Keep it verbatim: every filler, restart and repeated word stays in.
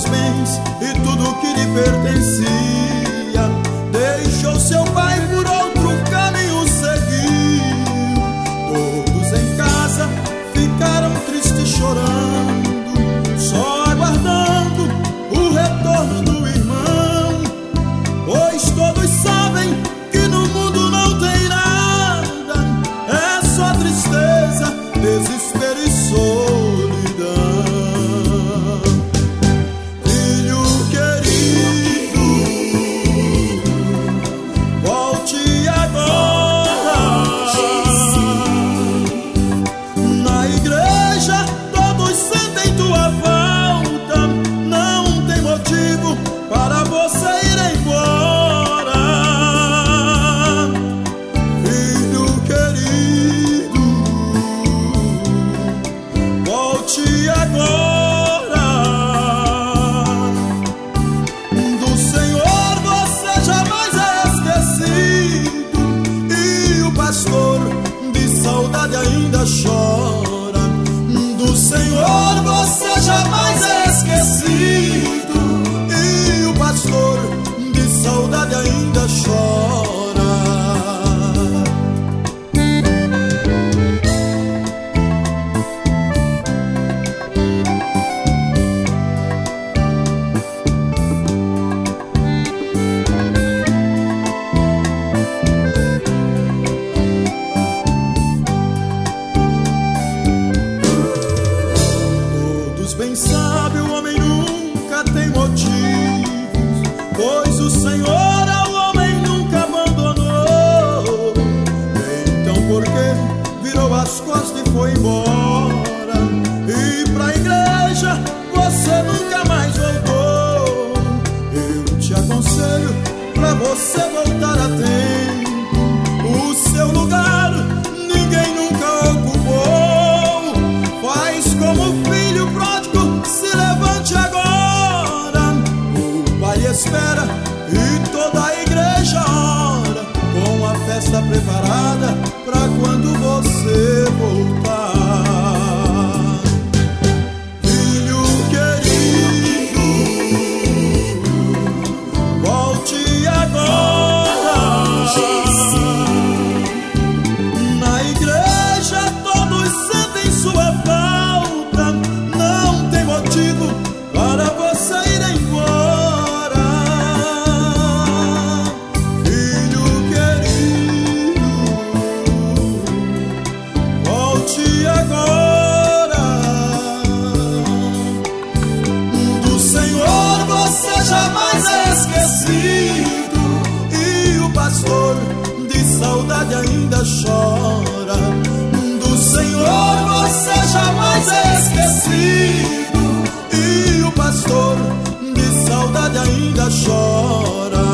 seus bens e tudo que lhe pertencia. Deixou seu pai, por outro caminho seguiu. Todos em casa ficaram tristes, chorando, só aguardando o retorno do irmão. Pois todos sabem que no mundo não tem nada, é só tristeza, desespero e solidão. Filho querido, volte agora. Na igreja todos sentem tua falta, não tem motivo para você ir embora. Filho querido, volte agora. Do Senhor você jamais é esquecido, e o pastor de saudade ainda chora. Do Senhor você jamais é esquecido, e o pastor de saudade ainda chora. Todos bem sabem, o homem nunca tem motivos, pois o Senhor ao homem nunca abandonou. Então por que virou as costas e foi embora? E pra igreja você nunca mais voltou. Eu te aconselho pra você voltar a tempo. O seu lugar ninguém nunca ocupou. Faz como o filho pródigo, se levante agora. O pai espera e toda a igreja ora, com a festa preparada pra quando você voltar. Filho querido, volte agora. Na igreja todos sentem sua falta, não tem motivo para você ir embora. Filho querido, volte agora. Do Senhor você jamais é esquecido, e o pastor de saudade ainda chora. Do Senhor você jamais é esquecido, e o pastor de saudade ainda chora.